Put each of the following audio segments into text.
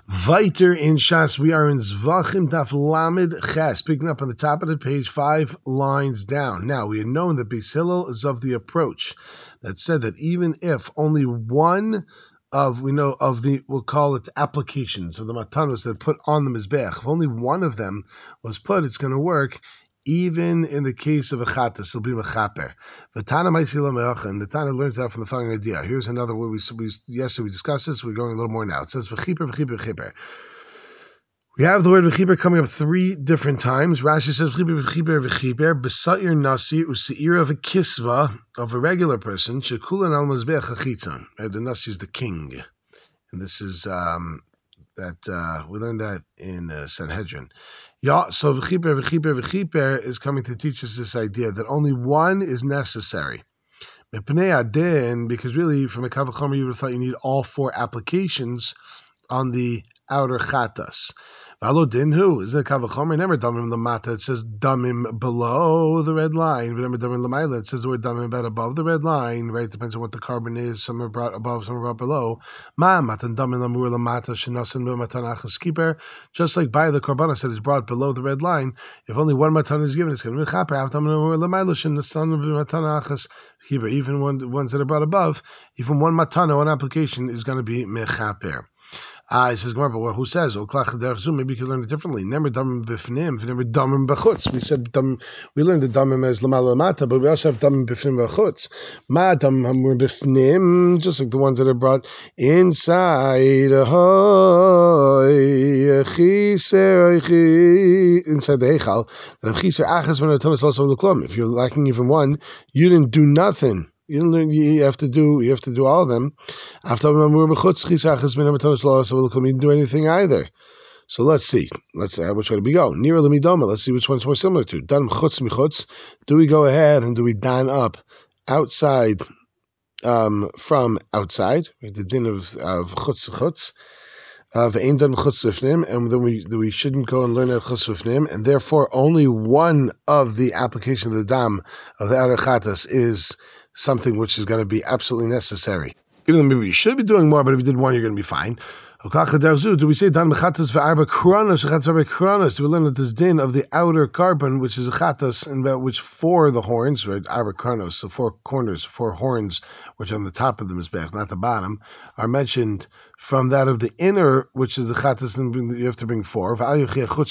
Weiter in Shas, we are in Zvachim Daf Lamed Ches, picking up on the top of the page, 5 lines down. Now, we had known that Beis Hillel is of the approach that said that even if only one of, we'll call it applications, of the matanos that put on the Mizbech, if only one of them was put, it's going to work. Even in the case of a chatas, it'll be mechaper. V'tana ma'isila me'acha, and the Tana learns that from the following idea. Here's another word yesterday we discussed this. We're going a little more now. It says v'chiper, v'chiper, v'chiper. We have the word v'chiper coming up 3 different times. Rashi says v'chiper, v'chiper, v'chiper. B'sa'ir nasi u'se'ir of a kisva of a regular person. Shekulan al mazbech achitzon. The nasi is the king, and this is we learned that in Sanhedrin. Yeah, so v'chiper is coming to teach us this idea that only one is necessary. Because really, from a kavachomer, you would have thought you need all 4 applications on the outer chatas. V'alo din who is the kavachomer? Never damim lamata. It says damim below the red line. Remember damim lamayla. It says the word damim about above the red line. Right, depends on what the carbon is. Some are brought above, some are brought below. Ma matan damim lamur lamata shenasin b'matan achas kiper. Just like by the korbanos that is brought below the red line, if only one matan is given, it's going to be chaper. After damim lamur lamayla shenasin b'matan achas kiper. Even ones that are brought above, even one matana, one application is going to be mechaper. He says, but who says? Maybe you could learn it differently. Never damim b'fnim, never damim b'chutz. We said we learned the damim as lamala lamata, but we also have damim b'fnim b'chutz. Ma damim hamur b'fnim, just like the ones that are brought inside. Inside the heichal. If you're lacking even one, you didn't do nothing. You have to do all of them. After you didn't do anything either. So let's see. Which way do we go? Near lemidoma. Let's see which one's more similar to. Dan chutz michutz. Do we go ahead and do we dan up outside from outside? The din of chutz chutz. And then we shouldn't go and learn at chutz v'fnim, and therefore only one of the application of the dam of the outer chatas is something which is going to be absolutely necessary. Even though maybe you should be doing more, but if you did one, you're going to be fine. Do we say dan mechatas v'arba kronos? Do we learn that this din of the outer carbon, which is a chatas, and about which 4 of the horns, right, arba kronos, so 4 corners, 4 horns, which are on the top of the mizbech, not the bottom, are mentioned from that of the inner, which is the chatas, and you have to bring 4. And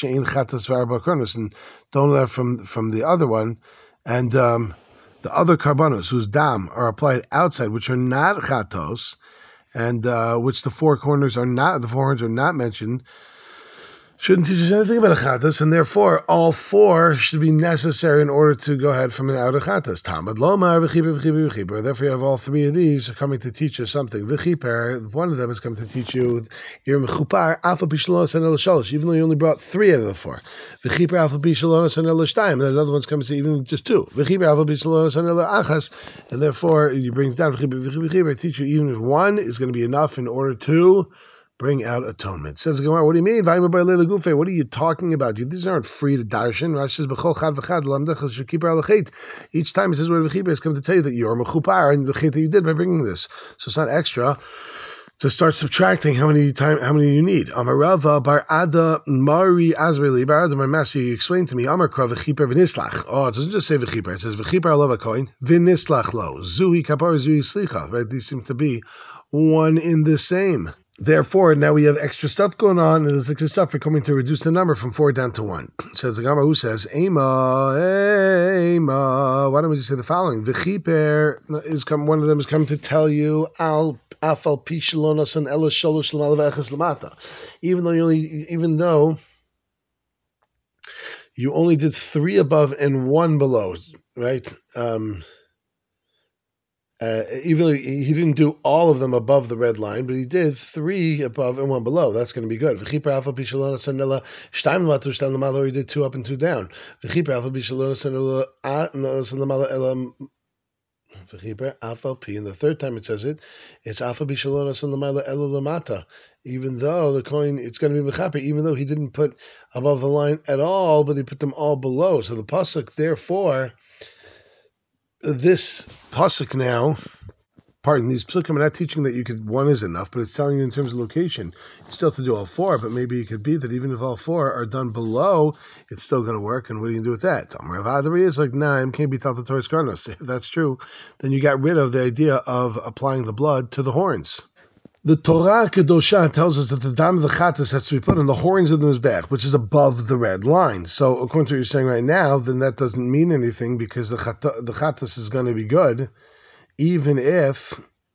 don't let from the other one, and the other karbanos whose dam are applied outside, which are not chatos, and which the 4 horns are not mentioned, shouldn't teach us anything about a chatas, and therefore all 4 should be necessary in order to go ahead from an outer chatas. Talmud lomar v'chiper v'chiper v'chiper. Therefore, you have all 3 of these are coming to teach you something. V'chiper, one of them is coming to teach you your mechupar alpha b'shalonos and elashalosh, even though you only brought 3 out of the 4. V'chiper alpha b'shalonos and elashtayim. Then another one's coming to say even just 2. V'chiper alpha b'shalonos and elachas, and therefore he brings down v'chiper v'chiper v'chiper. Teach you even if 1 is going to be enough in order to bring out atonement. Says the Gemara, what do you mean? What are you talking about? These aren't free to darshan. Rashi says, each time it says word v'chiper, it's come to tell you that you're mechupar and the chet that you did by bringing this. So it's not extra to start subtracting how many you need. Amarava bar ada mari azreli bar ada. My master, you explained to me. Amar kra v'chiper v'nislach. Oh, it doesn't just say v'chiper. It says v'chiper alav hakoin v'nislach lo zui kapar zui slicha. Right? These seem to be one in the same. Therefore, now we have extra stuff going on, and there's extra stuff for coming to reduce the number from 4 down to 1. Says the Gemara, who says, Ema, why don't we just say the following? V'chiper one of them is coming to tell you, Al afal pi shalonos and ela shalosh l'mal v'echas l'mata. Even though you only did 3 above and 1 below, right? Even though he didn't do all of them above the red line, but he did 3 above and 1 below. That's going to be good. Or he did 2 up and 2 down. And the third time it says it's alpha bishalonas and lamala elalamata. Even though the coin, it's going to be mechaper, even though he didn't put above the line at all, but he put them all below. So the pasuk, therefore, this pasuk now pardon, these psukim are not teaching that you could one is enough, but it's telling you in terms of location, you still have to do all four. But maybe it could be that even if all four are done below, it's still going to work. And what do you do with that? Rav Adari is like, nah, it can't be Talta Torres Karnos. If that's true, then you got rid of the idea of applying the blood to the horns. The Torah Kedosha tells us that the dam of the chattas has to be put on the horns of the mizbech, which is above the red line. So, according to what you're saying right now, then that doesn't mean anything because the chattas is going to be good, even if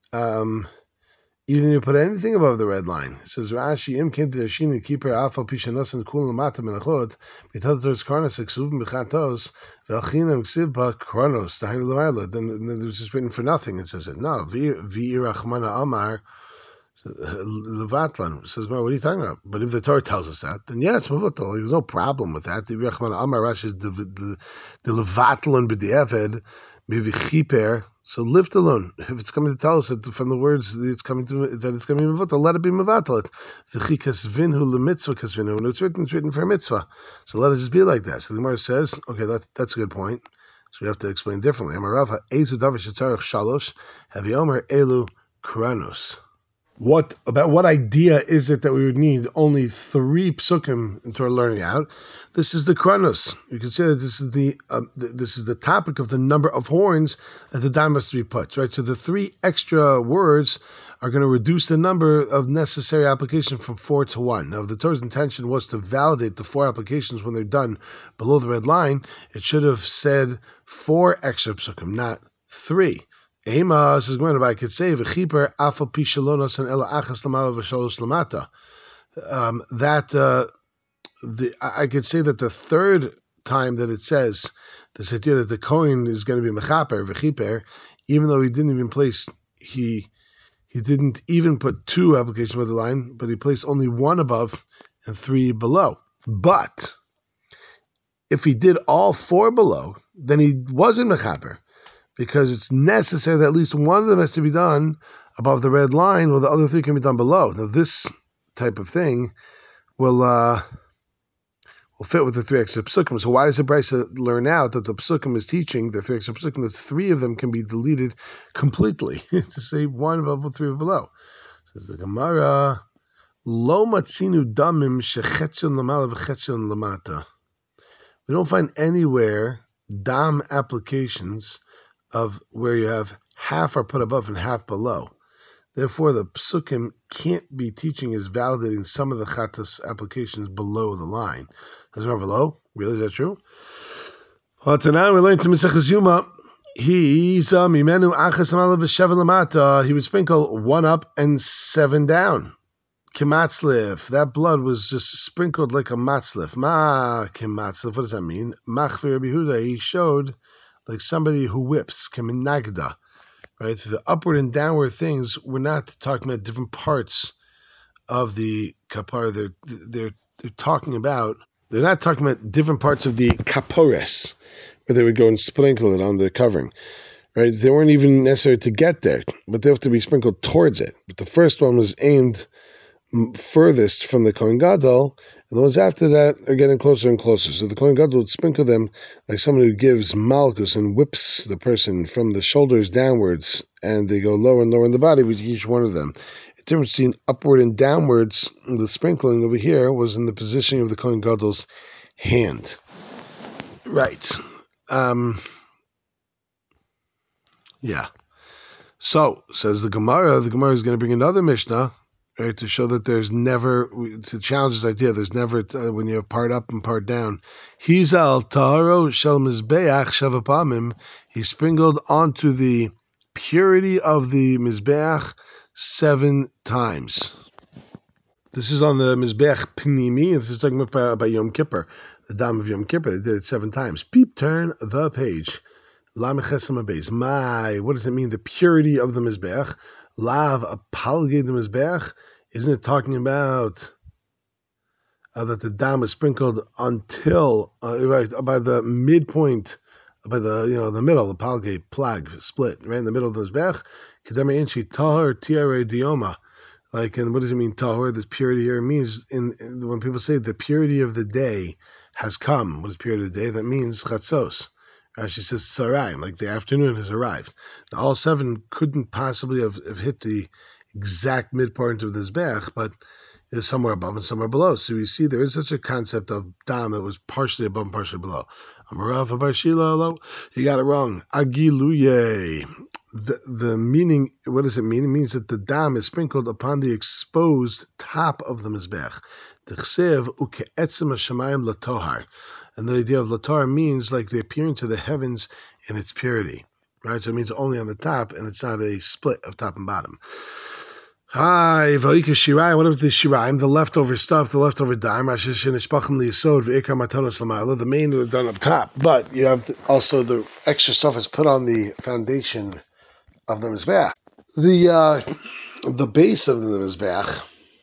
you put anything above the red line. It says Rashi Im Kim Teshini Keeper Afal Pishanos and Kul Lamata Menachot B'Tadros Karnas Exuvim B'Chatos V'Alchinam Ksivba Kronos Tahin Levaila. Then it was just written for nothing. It says it no V'Irachmana Amar. Levatlan says, well, what are you talking about? But if the Torah tells us that, then yeah, it's mevutal. There's no problem with that. The Rechman Amar Rashi is the Levatlan b'di'eved b'vichiper. So lift alone. If it's coming to tell us that from the words that it's coming to be mevutal, let it be mevatal. V'chikas vinhu lemitzvah kasvinhu. When it's written for a mitzvah. So let it just be like that. So the Gemara says, okay, that's a good point. So we have to explain differently. Amarava ezu davar shetzarich shalosh haviomer elu kranos. What idea is it that we would need only 3 psukim into our learning out? This is the Kronos. You can say that this is the topic of the number of horns that the dam has to be put, right? So the 3 extra words are going to reduce the number of necessary application from 4 to 1. Now, if the Torah's intention was to validate the 4 applications when they're done below the red line, it should have said 4 extra psukim, not 3. Ema says going I could say v'chiper afal pishalonos and ela achas lamala v'shalosh lamata. I could say that the 3rd time that it says this idea that the Kohen is going to be mechaper v'chiper, even though he didn't even place he didn't even put 2 applications above the line, but he placed only 1 above and 3 below. But if he did all 4 below, then he wasn't mechaper. Because it's necessary that at least one of them has to be done above the red line, while the other 3 can be done below. Now, this type of thing will fit with the 3 extra psukim. So why does the Brisa learn out that the psukim is teaching the 3 extra psukim that 3 of them can be deleted completely to say 1 above, 3 below? Says the Gemara, Lo matzinu damim shechetzion lamala v'chetzion lamata. We don't find anywhere dam applications of where you have half are put above and half below. Therefore, the psukim can't be teaching is validating some of the chattas applications below the line. Does it go below? Really, is that true? Now we learn to Maseches Yuma. He would sprinkle 1 up and 7 down. Kimatzlif. That blood was just sprinkled like a matzlif. Ma kimatzlif. What does that mean? Machvir Yehuda. He showed like somebody who whips, keminagda, right? So the upward and downward things, we're not talking about different parts of the kapar. They're talking about, they're not talking about different parts of the kapores, where they would go and sprinkle it on the covering, right? They weren't even necessary to get there, but they have to be sprinkled towards it. But the first one was aimed furthest from the Kohen Gadol, and the ones after that are getting closer and closer. So the Kohen Gadol would sprinkle them like someone who gives malchus and whips the person from the shoulders downwards, and they go lower and lower in the body with each one of them. The difference between upward and downwards, the sprinkling over here was in the positioning of the Kohen Gadol's hand. Right. Yeah. So, says the Gemara is going to bring another Mishnah, right, to show that there's never, to challenge this idea, there's never, when you have part up and part down. He's al taharo shel mizbeach shavapamim. He sprinkled onto the purity of the mizbeach 7 times. This is on the mizbeach pnimi. This is talking about Yom Kippur, the dam of Yom Kippur. They did it 7 times. Peep, turn the page. My, what does it mean? The purity of the mizbeach. Lav apalge the mizbeach. Isn't it talking about that the dam is sprinkled until right by the midpoint, by the the middle, the palge plag split right in the middle of the mizbeach? Kedema inchi tahor tiare dioma. Like, and what does it mean tahor? This purity here, it means when people say the purity of the day has come. What is purity of the day? That means chatzos. Rashi says Sarayim, like the afternoon has arrived. Now, all 7 couldn't possibly have hit the exact midpoint of this Mizbeach, but is somewhere above and somewhere below. So we see there is such a concept of dam that was partially above and partially below. You got it wrong. Agiluye. The meaning, what does it mean? It means that the dam is sprinkled upon the exposed top of the Mizbech. And the idea of latohar means like the appearance of the heavens in its purity. Right? So it means only on the top, and it's not a split of top and bottom. Hi, Vayika Shirayim. What if the Shirayim, the leftover stuff, the leftover dime, the main is done up top, but you have also the extra stuff is put on the foundation of the Mizbeach. The base of the Mizbeach,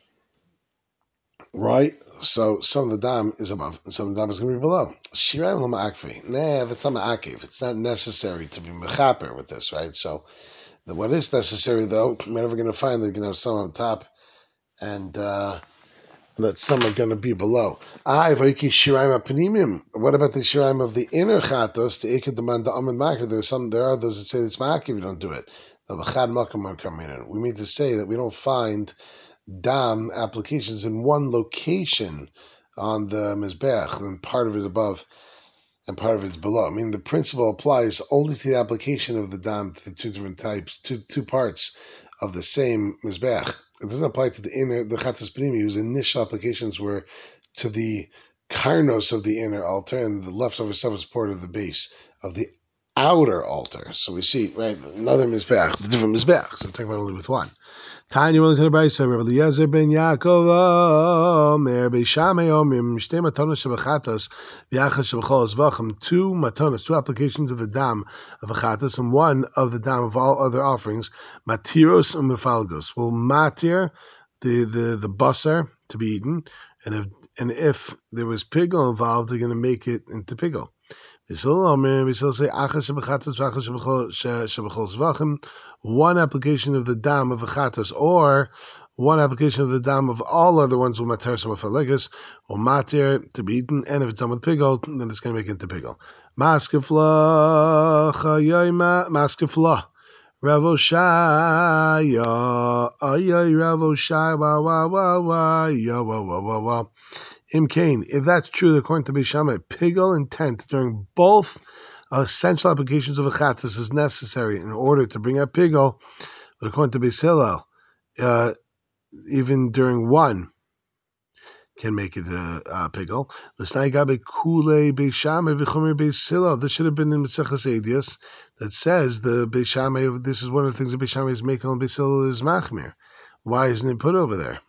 right? So some of the dam is above, and some of the dam is going to be below. Shirayim l'ma'akvi. Nah, if it's not ma'akiv, it's not necessary to be mechaper with this, right? So what is necessary, though, we're never going to find they're going to have some on top, and that some are going to be below. What about the shiraim of the inner chatos? There are those that say it's ma'akiv, you don't do it. We mean to say that we don't find dam applications in one location on the mizbeach, and part of it above and part of it's below. I mean, the principle applies only to the application of the dam to the 2 different types, two parts of the same mizbeach. It doesn't apply to the inner, the chatas pnimi, whose initial applications were to the karnos of the inner altar, and the leftover stuff is part of the base of the outer altar. So we see, right, another mizbeach, the different mizbeach. So we're talking about only with one. Tanya willing to the Brisa, Rabbi Eliezer ben Yaakov Omer Beishamei Omer Mishtei Matonos Shebechatos V'Yachas Shebechol Zvachim. 2 matonos, 2 applications of the dam of achatos, and 1 of the dam of all other offerings. Matiros and mefalgos will matir the basar to be eaten, and if there was pigel involved, they're going to make it into pigel. We still say 1 application of the dam of achatos, or 1 application of the dam of all other ones will matir some afalegas, or matir to be eaten, and if it's done with pigel, then it's going to make it into pigel. Maskefla maskefla. Ravoshaya, ayay Ravoshaya, wa. Imkain, if that's true, according to Beishamai, pigel intent during both essential applications of a chatas is necessary in order to bring up pigel, but according to Beis Hillel, even during 1 can make it pigel. This should have been in Maseches Eidos that says the Beishamai. This is one of the things that Beishamai is making on Beis Hillel is machmir. Why isn't it put over there?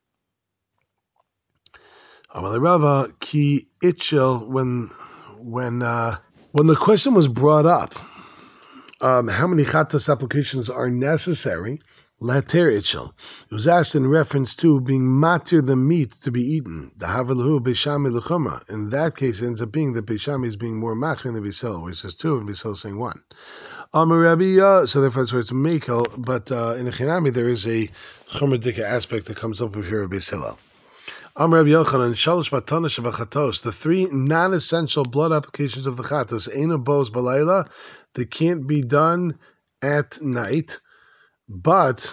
Rava ki itchel, when the question was brought up, how many chatas applications are necessary? Later itchel. It was asked in reference to being matir the meat to be eaten. The havelahu beishami lechuma. In that case, it ends up being that beishami is being more machmir than Beis Hillel, where it says 2 and Beis Hillel saying 1. So therefore that's where it's mekel. But in a chinami there is a chumradika aspect that comes up with here Beis Hillel. Amar Rav Yochanan, Shalosh Matonos Shebechatos, the 3 non-essential blood applications of the chatos, Eina Bos Balayla, they can't be done at night, but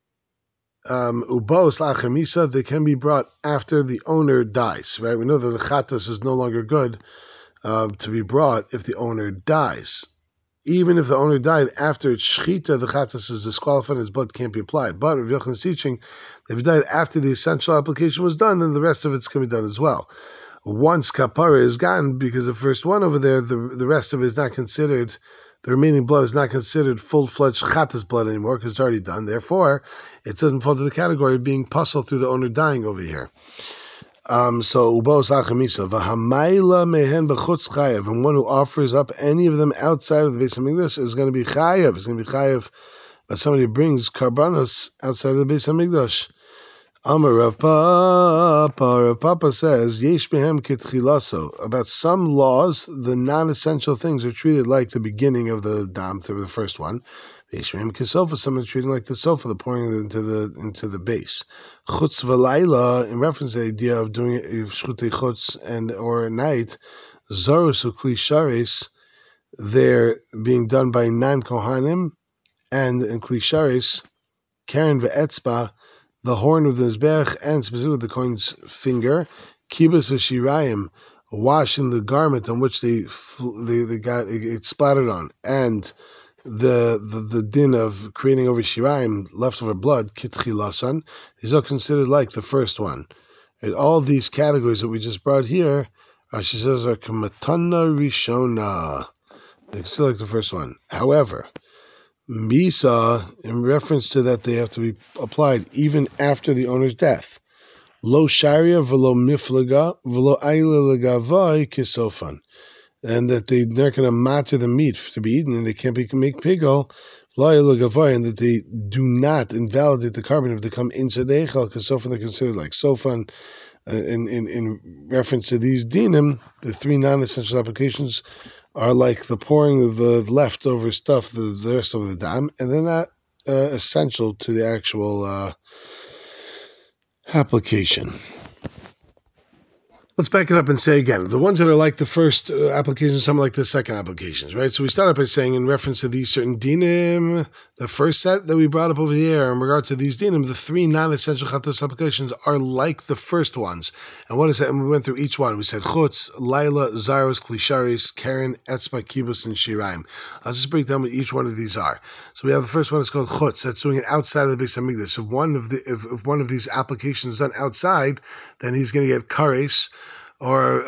Ubos Lachemisa, they can be brought after the owner dies, right? We know that the chatos is no longer good to be brought if the owner dies. Even if the owner died after its shechita, the chatas is disqualified and his blood can't be applied. But Rav Yochanan is teaching that if he died after the essential application was done, then the rest of it can be done as well. Once kapara is gone, because the first one over there, the rest of it is not considered, the remaining blood is not considered full-fledged chatas blood anymore because it's already done. Therefore, it doesn't fall to the category of being puzzled through the owner dying over here. So ubos achamisa v'hamayla mehen b'chutz chayev, and one who offers up any of them outside of the Beis Hamikdash is going to be chayev. It's going to be chayev, but somebody brings karbanos outside of the Beis Hamikdash. Amar Rav Papa says yesh behem kitchilaso. About some laws, the non-essential things are treated like the beginning of the dam, to the first one. Kisofa, someone's treating like the sofa, the pouring into the base. Chutz v'layla, in reference to the idea of doing shchutei chutz and or night, zarus ukli sharis, they're being done by non-Kohanim, and in Klisharis, Karen ve'etzba, the horn of the Mizbech, and specifically the Kohen's finger, Kibas v'shirayim, wash in the garment on which they got it splattered on, and the din of creating over shirayim, leftover blood, kitchilasan, is all considered like the first one. And all these categories that we just brought here, she says, are kamatana rishona. They're still like the first one. However, Misa, in reference to that, they have to be applied even after the owner's death. Lo sharia velo miflaga velo aila legavai kisofan. And that they're not going to matter the meat to be eaten, and they can't make pigel, and that they do not invalidate the carbon if they come into the echel, because sofan they're considered like sofan. In reference to these dinim, the three non-essential applications are like the pouring of the leftover stuff, the rest of the dam, and they're not essential to the actual application. Let's back it up and say again, the ones that are like the first application, some like the second applications, right? So we start up by saying in reference to these certain dinim, the first set that we brought up over here in regard to these dinim, the three non-essential chatos applications are like the first ones. And what is that? And we went through each one. We said chutz, laila, zaros, klisharis, karen, etzma, kibbutz, and shiraim. I'll just break down what each one of these are. So we have the first one is called chutz. That's doing it outside of the Beis Hamikdash. So if one of these applications is done outside, then he's going to get kares, or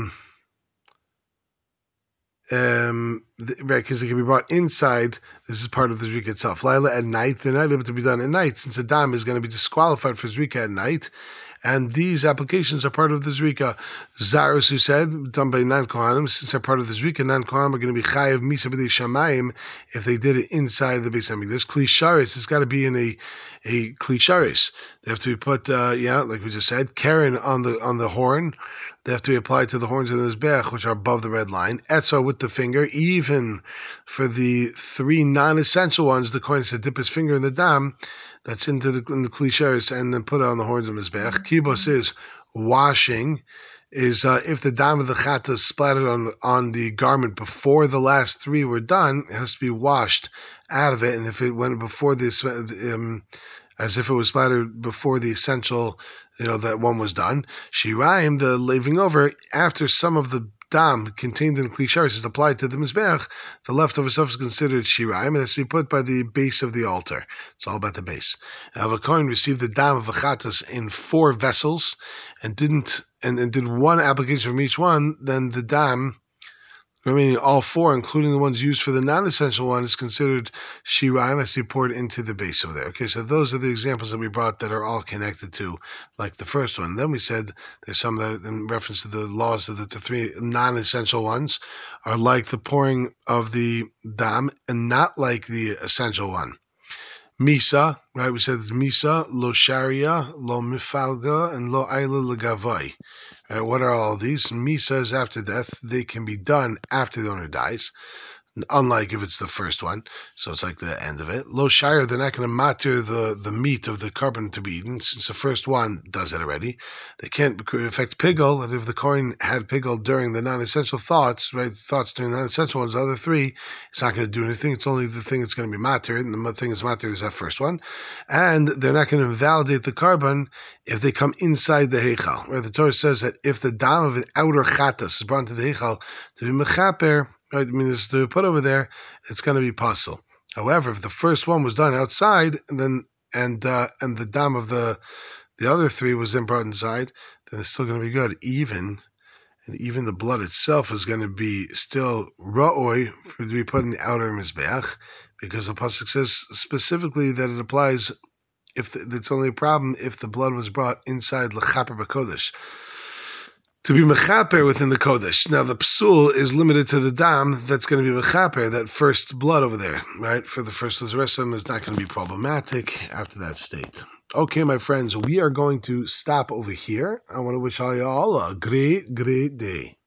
right, because it can be brought inside. This is part of the Zrika itself. Laila at night, they're not able to be done at night, since a dam is going to be disqualified for Zrika at night. And these applications are part of the Zrika. Zaros, who said, done by non-Kohanim, since they're part of the Zrika, non-Kohanim are going to be chayiv misa b'dei shamayim if they did it inside the Beis Hamikdash. Klisharis, it's got to be in a klisharis. They have to be put, like we just said, Karen on the horn. They have to be applied to the horns of the Mizbech, which are above the red line. Etzah with the finger, even for the three non-essential ones, the Kohen said dip his finger in the dam, that's in the klisharis, and then put it on the horns of Mizbech. Kibos is washing, is if the dam of the chata is splattered on the garment before the last three were done, it has to be washed out of it, and if it went before this, as if it was splattered before the essential, that one was done. Shiraim, the leaving over, after some of the dam contained in klisharis is applied to the mizbech, the leftover stuff is considered shiraim, and it has to be put by the base of the altar. It's all about the base. Now, if a kohen received the dam of the chatas in 4 vessels and did one application from each one, then the dam, remaining all 4, including the ones used for the non-essential one, is considered shiraim, has to be poured into the base over there. Okay, so those are the examples that we brought that are all connected to, like the first one. Then we said there's some that, in reference to the laws of the 3 non-essential ones, are like the pouring of the dam and not like the essential one. Misa, right? We said it's Misa, Lo Sharia, Lo Mifalga, and Lo Aila Legavai. What are all these? Misa is after death. They can be done after the owner dies, unlike if it's the first one. So it's like the end of it. Lo Sharia, they're not going to matter the meat of the carbon to be eaten, since the first one does it already. They can't affect pigel, and if the Kohen had pigel during the non-essential thoughts, right? Thoughts during the non-essential ones, the other 3, it's not going to do anything. It's only the thing that's going to be matter, and the thing that's matter is that first one. And they're not going to invalidate the carbon if they come inside the heichal. Right? The Torah says that if the dam of an outer chatas is brought to the heichal to be mechaper, right, to put over there, it's going to be possible. However, if the first one was done outside, and the dam of the other 3 was then brought inside, then it's still going to be good. Even the blood itself is going to be still ra'oi to be put in the outer mizbeach, because the pasuk says specifically that it applies if it's only a problem if the blood was brought inside l'chaper b'kodesh, to be mechaper within the kodesh. Now the psul is limited to the dam that's going to be mechaper, that first blood over there, right? For the first, the rest of them is not going to be problematic after that state. Okay, my friends, we are going to stop over here. I want to wish all y'all a great, great day.